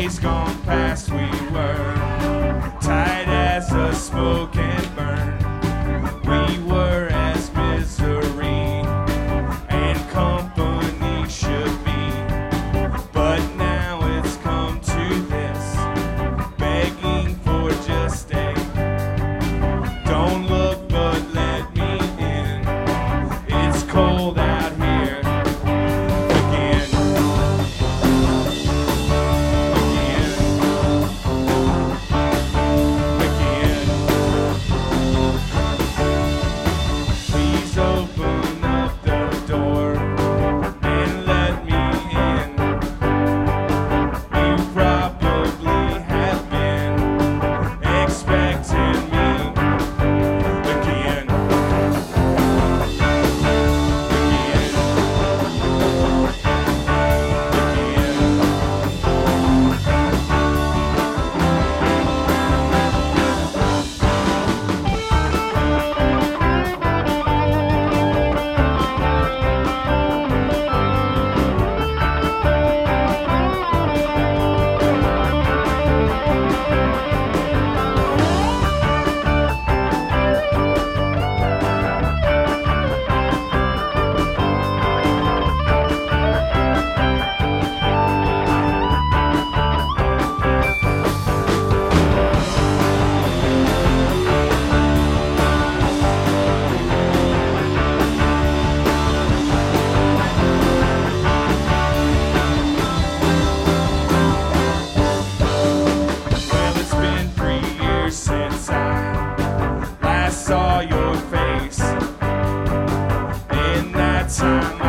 days gone past we were tight as a smoke and burn. We were as misery and company should be. But now it's come to this, begging for just a don't look but let me in. It's cold out here again. Please open up the door and let me in. You probably have been expecting me again. Well, it's been 3 years since I last saw your face. In that time